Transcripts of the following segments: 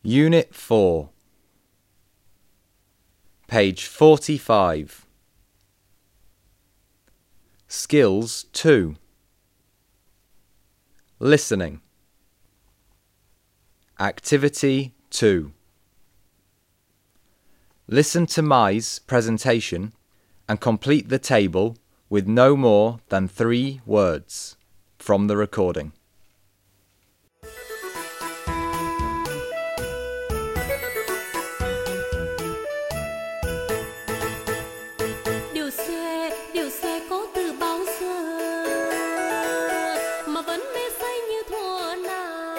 Unit 4, page 45. Skills 2. Listening. Activity 2. Listen to Mai's presentation and complete the table with no more than 3 words from the recording. Điều xe có từ bao giờ mà vẫn mê say như thuở nào.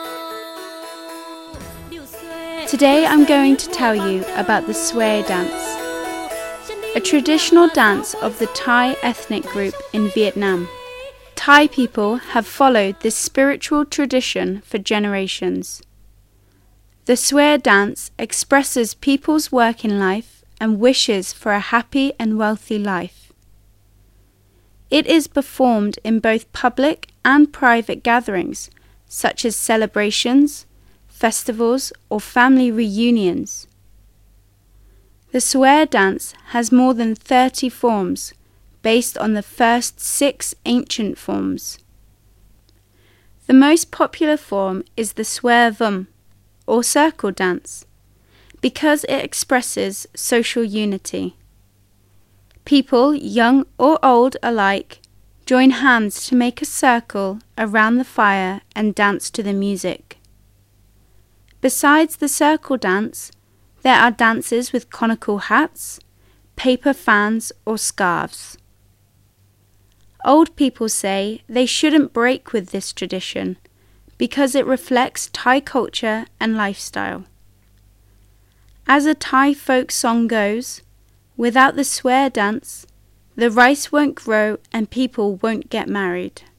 Today I'm going to tell you about the Sue dance, a traditional dance of the Thai ethnic group in Vietnam. Thai people have followed this spiritual tradition for generations. The Sue dance expresses people's work in life and wishes for a happy and wealthy life. It is performed in both public and private gatherings, such as celebrations, festivals, or family reunions. The Sue dance has more than 30 forms, based on the first 6 ancient forms. The most popular form is the Sue Vum, or circle dance, because it expresses social unity. People, young or old alike, join hands to make a circle around the fire and dance to the music. Besides the circle dance, there are dances with conical hats, paper fans or scarves. Old people say they shouldn't break with this tradition because it reflects Thai culture and lifestyle. As a Thai folk song goes, without the Sue dance, the rice won't grow and people won't get married.